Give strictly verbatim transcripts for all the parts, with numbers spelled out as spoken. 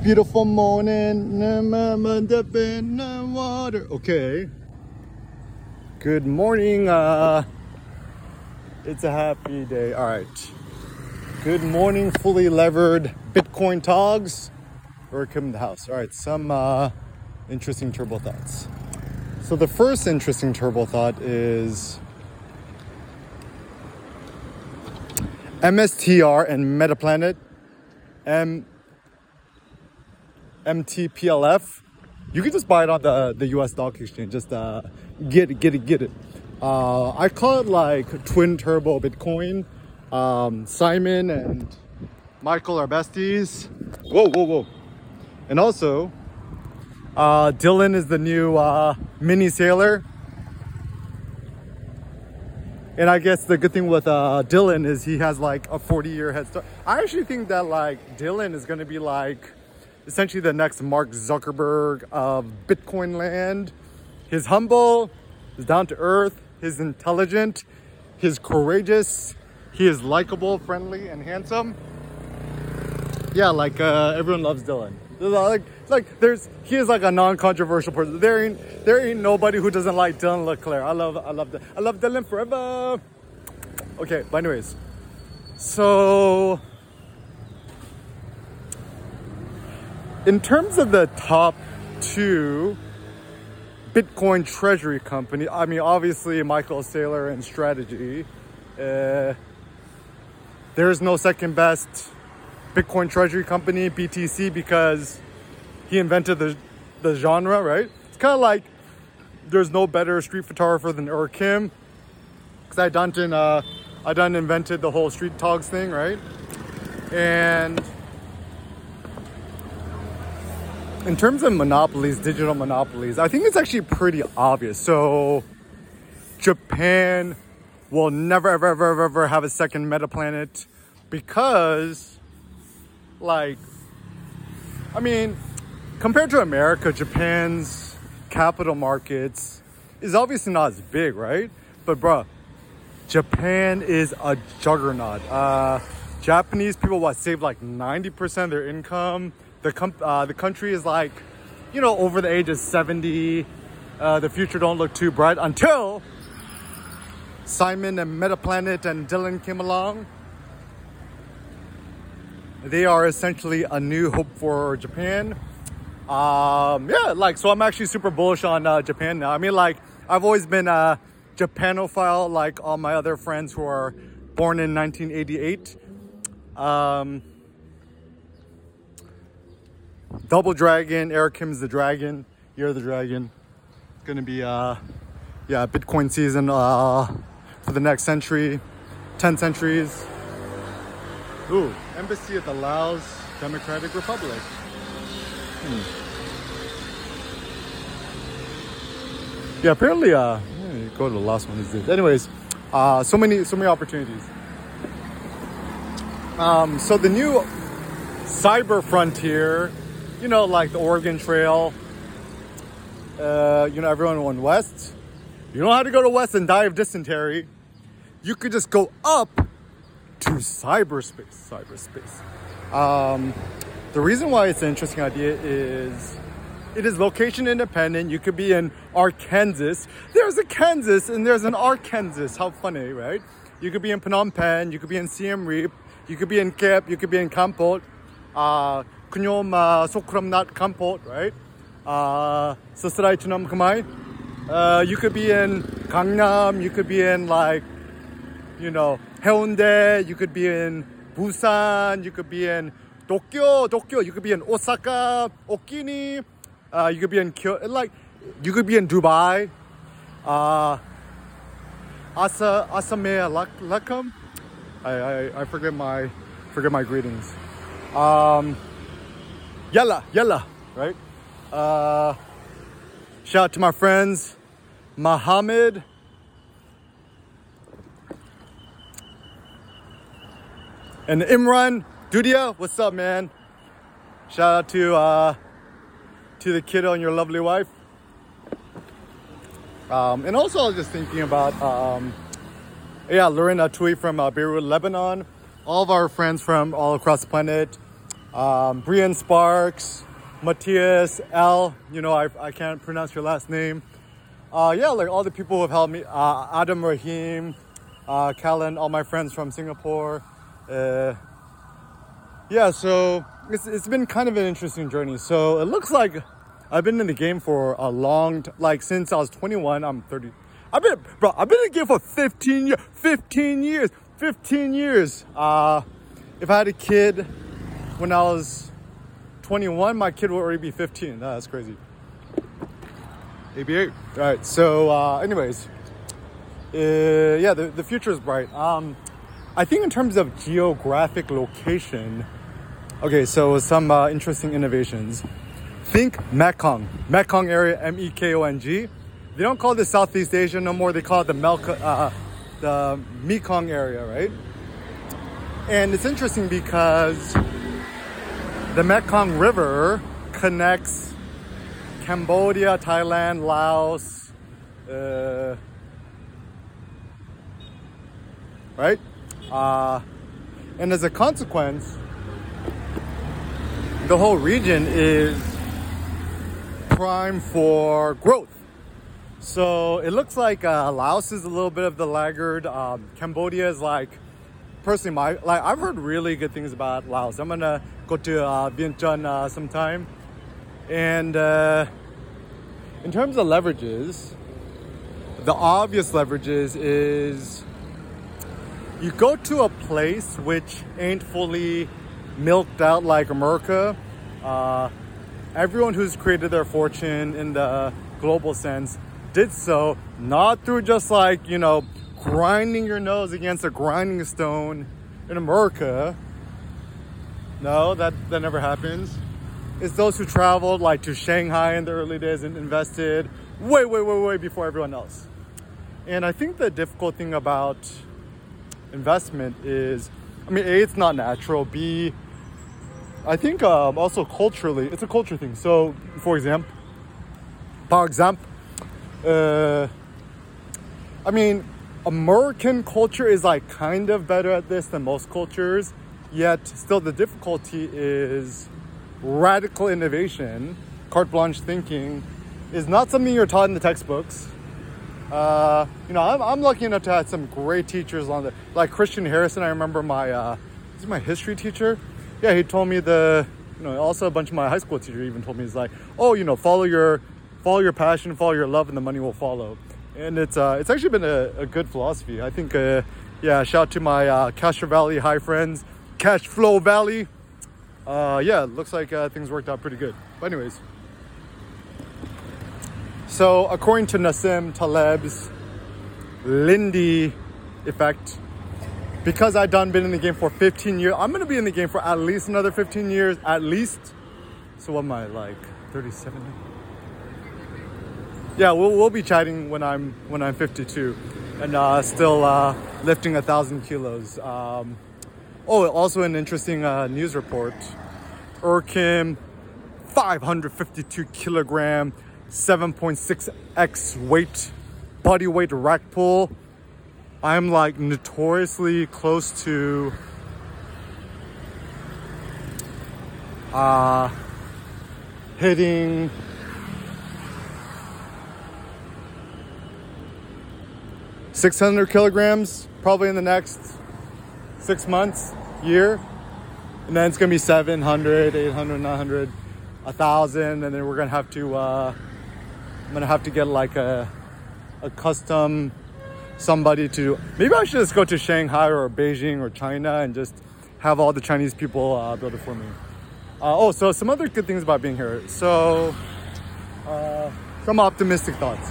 Beautiful morning, up in the water. Okay. Good morning. Uh, it's a happy day. All right. Good morning, fully levered Bitcoin togs. Welcome to the house. All right. Some uh, interesting turbo thoughts. So the first interesting turbo thought is M S T R and Metaplanet. M. M T P L F. You can just buy it on the, the U S stock exchange. Just uh, get it, get it, get it. Uh, I call it like twin turbo Bitcoin. Um, Simon and Michael are besties. Whoa, whoa, whoa. And also, uh, Dylan is the new uh, mini sailor. And I guess the good thing with uh, Dylan is he has like a forty year head start. I actually think that like Dylan is going to be like essentially the next Mark Zuckerberg of Bitcoin land. He's humble, he's down to earth, he's intelligent, he's courageous, he is likable, friendly, and handsome. Yeah, like uh, everyone loves Dylan. Like, like there's he is like a non-controversial person. There ain't there ain't nobody who doesn't like Dylan LeClaire. I love I love I love Dylan forever. Okay, but anyways, so. In terms of the top two Bitcoin treasury company, I mean, obviously Michael Saylor and Strategy. Uh, there's no second best Bitcoin treasury company, B T C, because he invented the, the genre, right? It's kind of like there's no better street photographer than Ur Kim, because I done, uh, I done invented the whole street togs thing, right? And in terms of monopolies, digital monopolies, I think it's actually pretty obvious. So Japan will never, ever, ever, ever, ever have a second Metaplanet because, like, I mean, compared to America, Japan's capital markets is obviously not as big, right? But bruh, Japan is a juggernaut. Uh, Japanese people, what, save like ninety percent of their income. The com- uh, the country is like, you know, over the age of seventy. Uh, the future don't look too bright until Simon and Metaplanet and Dylan came along. They are essentially a new hope for Japan. Um, yeah, like, so I'm actually super bullish on uh, Japan now. I mean, like, I've always been a Japanophile, like all my other friends who are born in nineteen eighty-eight. Um... Double Dragon, Eric Kim's the dragon, you're the dragon. It's gonna be uh yeah, Bitcoin season uh for the next century, ten centuries. Ooh, embassy at the Laos Democratic Republic. Hmm. Yeah, apparently uh yeah, go to the last one these days. Anyways, uh so many so many opportunities. Um so the new cyber frontier, you know, like the Oregon Trail, uh, you know, everyone went west. You don't have to go to west and die of dysentery. You could just go up to cyberspace. Cyberspace. Um, the reason why it's an interesting idea is it is location independent. You could be in Arkansas. There's a Kansas and there's an Arkansas. How funny, right? You could be in Phnom Penh. You could be in Siem Reap. You could be in Kep. You could be in Kampot. Uh, Kunyom uh, Sokramnat Kampot, right? Uh, Sasrai Chunam Kamai. Uh, you could be in Gangnam, you could be in like, you know, Haeundae, you could be in Busan, you could be in Tokyo, Tokyo, you could be in Osaka, Okini, uh, you could be in Kyoto, like, you could be in Dubai. Uh, Asa, Asame Lakam. I, I, I forget my, forget my greetings. Um, Yalla, yalla, right? Uh, shout out to my friends, Mohammed, and Imran Dudia. What's up, man? Shout out to uh, to the kiddo and your lovely wife. Um, and also, I was just thinking about, um, yeah, Lorena Tui from uh, Beirut, Lebanon. All of our friends from all across the planet. um, Brian Sparks, Matthias L. You know, I, I can't pronounce your last name. Uh, yeah, like all the people who have helped me. Uh, Adam Rahim, uh, Callan, all my friends from Singapore. Uh, yeah, so it's it's been kind of an interesting journey. So it looks like I've been in the game for a long, t- like since I was twenty-one. I'm thirty. I've been, bro. I've been in the game for fifteen years. fifteen years. fifteen years. Uh, if I had a kid when I was twenty-one, my kid would already be fifteen. That's crazy. A B A. All right. So, uh, anyways, uh, yeah, the, the future is bright. Um, I think in terms of geographic location, okay, so some uh, interesting innovations. Think Mekong, Mekong area, M E K O N G. They don't call this Southeast Asia no more. They call it the Melka, uh, the Mekong area, right? And it's interesting because the Mekong River connects Cambodia, Thailand, Laos, uh, right? Uh, and as a consequence, the whole region is prime for growth. So it looks like uh, Laos is a little bit of the laggard. Um, Cambodia is like, personally, my like I've heard really good things about Laos. I'm gonna go to uh, Vientiane uh, sometime. And uh, in terms of leverages, the obvious leverages is you go to a place which ain't fully milked out like America. Uh, everyone who's created their fortune in the global sense did so not through just like, you know, grinding your nose against a grinding stone in America. No, that, that never happens. It's those who traveled like to Shanghai in the early days and invested way, way, way, way before everyone else. And I think the difficult thing about investment is, I mean, A, it's not natural. B, I think um, also culturally, it's a culture thing. So, for example, for example, uh, I mean, American culture is like kind of better at this than most cultures, yet still the difficulty is radical innovation, carte blanche thinking, is not something you're taught in the textbooks. Uh, you know, I'm, I'm lucky enough to have some great teachers on the, like Christian Harrison. I remember my, uh, is he my history teacher? Yeah, he told me the, you know, also a bunch of my high school teachers even told me, he's like, oh, you know, follow your, follow your passion, follow your love, and the money will follow. And it's, uh, it's actually been a, a good philosophy. I think, uh, yeah, shout out to my, uh, Castro Valley high friends, Cash Flow Valley. Uh, yeah, looks like, uh, things worked out pretty good. But anyways. So, according to Nassim Taleb's Lindy effect, because I've done been in the game for fifteen years, I'm gonna be in the game for at least another fifteen years, at least. So, what am I, like thirty-seven? Yeah, we'll we'll be chatting when I'm when I'm fifty-two, and uh, still uh, lifting a thousand kilos. Um, oh, also an interesting uh, news report: Urkim, five hundred fifty-two kilogram. seven point six x weight, body weight rack pull. I'm like notoriously close to uh, hitting six hundred kilograms probably in the next six months, year. And then it's gonna be seven hundred, eight hundred, nine hundred, one thousand, and then we're gonna have to uh, I'm gonna have to get like a a custom somebody to, maybe I should just go to Shanghai or Beijing or China and just have all the Chinese people uh, build it for me. Uh, oh, so some other good things about being here. So uh, some optimistic thoughts.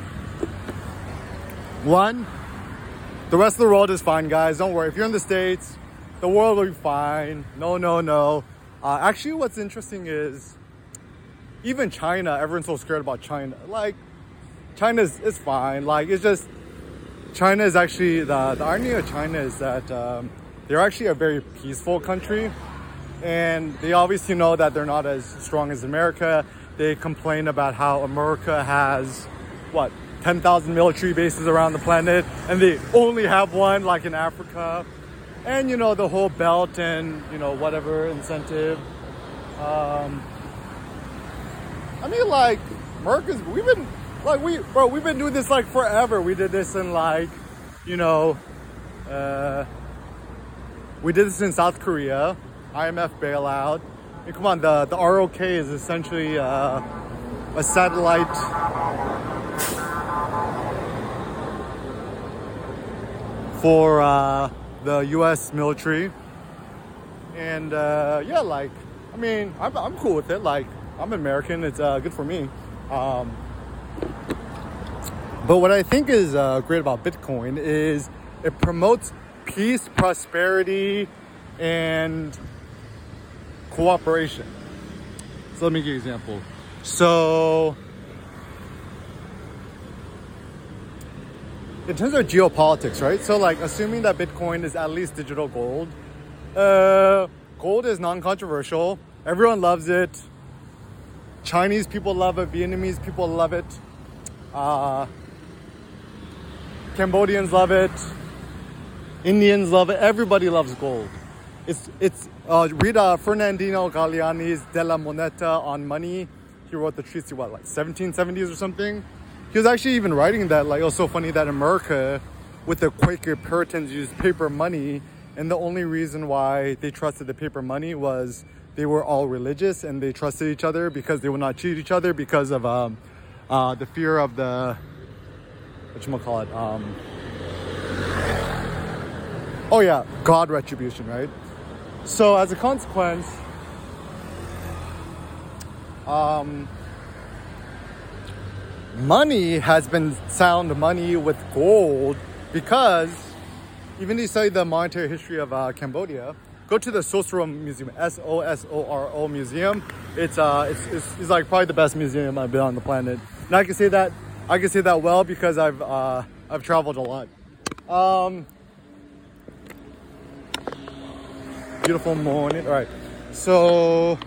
One, the rest of the world is fine, guys. Don't worry. If you're in the States, the world will be fine. No, no, no. Uh, actually, what's interesting is even China, everyone's so scared about China. Like, China is, is fine. Like, it's just, China is actually, the, the irony of China is that um, they're actually a very peaceful country. And they obviously know that they're not as strong as America. They complain about how America has, what, ten thousand military bases around the planet, and they only have one, like in Africa. and you know the whole belt and you know whatever incentive. Um, I mean, like America's, we've been like we bro, we've been doing this like forever. We did this in like, you know, uh, we did this in South Korea, I M F bailout. I mean, come on, the the R O K is essentially uh, a satellite. For uh, the U S military, and uh, yeah, like I mean, I'm I'm cool with it. Like I'm American, it's uh, good for me. Um, but what I think is uh, great about Bitcoin is it promotes peace, prosperity, and cooperation. So let me give you an example. So in terms of geopolitics, right? So like assuming that Bitcoin is at least digital gold, uh, gold is non-controversial. Everyone loves it. Chinese people love it. Vietnamese people love it. Uh, Cambodians love it. Indians love it. Everybody loves gold. It's, it's uh, read uh, Fernandino Galiani's De La Moneta on money. He wrote the treatise, what, like seventeen seventies or something? He was actually even writing that, like, it was so funny that America, with the Quaker Puritans, used paper money, and the only reason why they trusted the paper money was they were all religious and they trusted each other because they would not cheat each other because of um, uh, the fear of the, whatchamacallit, um, oh yeah, God retribution, right? So as a consequence, um, money has been sound money with gold because even if you study the monetary history of uh, Cambodia, go to the Sosoro Museum, S O S O R O Museum. It's, uh, it's, it's, it's like probably the best museum I've been on the planet. And I can say that, I can say that well because I've, uh, I've traveled a lot. Um, beautiful morning. All right. So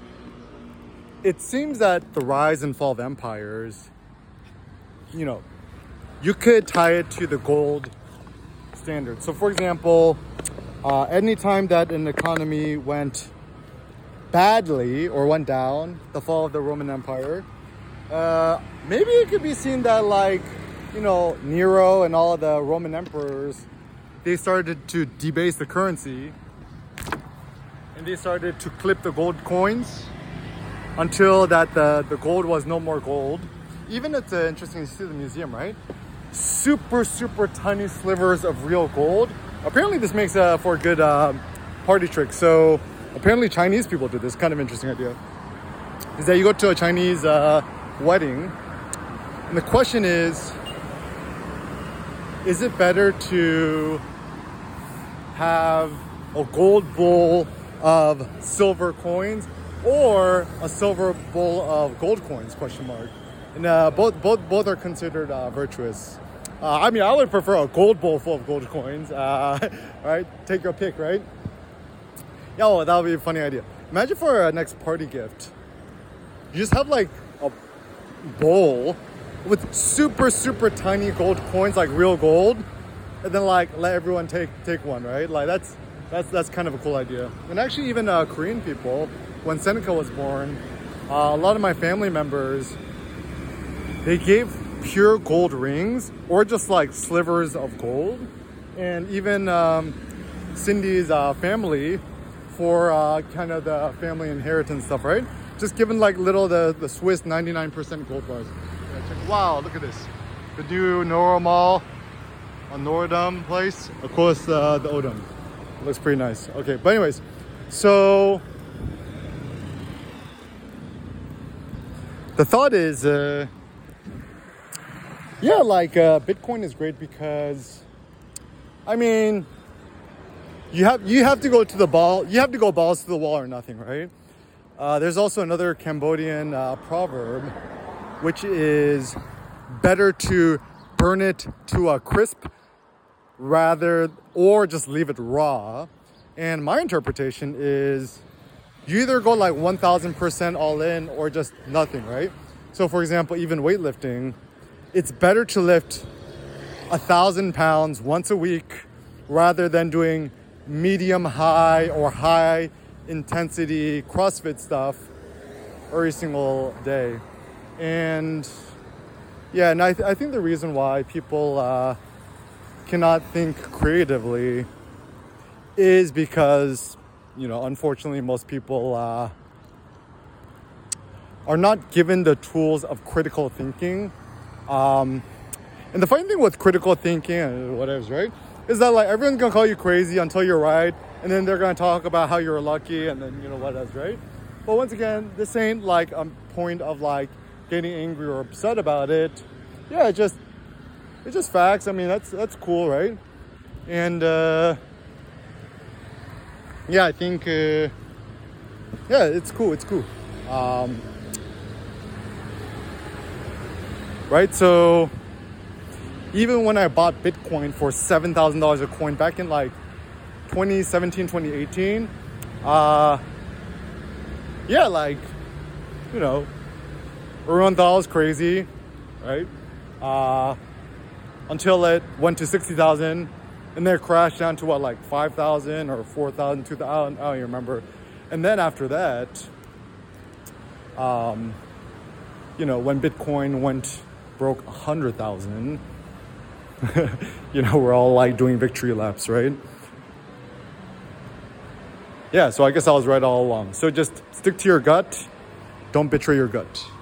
it seems that the rise and fall of empires, you know, you could tie it to the gold standard. So for example, uh, anytime that an economy went badly or went down, the fall of the Roman Empire, uh, maybe it could be seen that like, you know, Nero and all of the Roman emperors, they started to debase the currency and they started to clip the gold coins until that the, the gold was no more gold. Even it's uh, interesting to see the museum, right? Super, super tiny slivers of real gold. Apparently this makes uh, for a good uh, party trick. So apparently Chinese people do this. Kind of interesting idea. Is that you go to a Chinese uh, wedding and the question is, is it better to have a gold bowl of silver coins or a silver bowl of gold coins, question mark? And uh, both both both are considered uh, virtuous. Uh, I mean, I would prefer a gold bowl full of gold coins. Uh, right, take your pick, right? Yeah, well, that would be a funny idea. Imagine for a next party gift, you just have like a bowl with super super tiny gold coins, like real gold, and then like let everyone take take one, right? Like that's that's that's kind of a cool idea. And actually, even uh, Korean people, when Seneca was born, uh, a lot of my family members, they gave pure gold rings or just like slivers of gold. And even um, Cindy's uh, family, for uh, kind of the family inheritance stuff, right? Just given like little the, the Swiss ninety-nine percent gold bars. Yeah, check, wow, look at this. The new Nora Mall, a Norodom place. Of course, uh, the Odom. It looks pretty nice. Okay, but anyways, so the thought is, uh, yeah, like uh, Bitcoin is great because, I mean, you have you have to go to the ball, you have to go balls to the wall or nothing, right? Uh, there's also another Cambodian uh, proverb, which is better to burn it to a crisp rather, or just leave it raw. And my interpretation is you either go like one thousand percent all in or just nothing, right? So for example, even weightlifting, it's better to lift a thousand pounds once a week rather than doing medium high or high intensity CrossFit stuff every single day. And yeah, and I, th- I think the reason why people uh, cannot think creatively is because, you know, unfortunately, most people uh, are not given the tools of critical thinking. Um, and the funny thing with critical thinking and whatever, right, is that like everyone's gonna call you crazy until you're right, and then they're gonna talk about how you're lucky, and then you know what else, right? But once again, this ain't like a point of like getting angry or upset about it. Yeah, it just it's just facts. I mean, that's that's cool, right? And uh, yeah, I think uh, yeah, it's cool. It's cool. Um, right, so even when I bought Bitcoin for seven thousand dollars a coin back in like twenty seventeen, twenty eighteen, uh, yeah, like, you know, everyone thought I was crazy, right? Uh, until it went to sixty thousand and then it crashed down to what, like five thousand or four thousand, two thousand, I don't even remember. And then after that, um, you know, when Bitcoin went broke one hundred thousand, you know, we're all like doing victory laps, right? Yeah, so I guess I was right all along. So just stick to your gut. Don't betray your gut.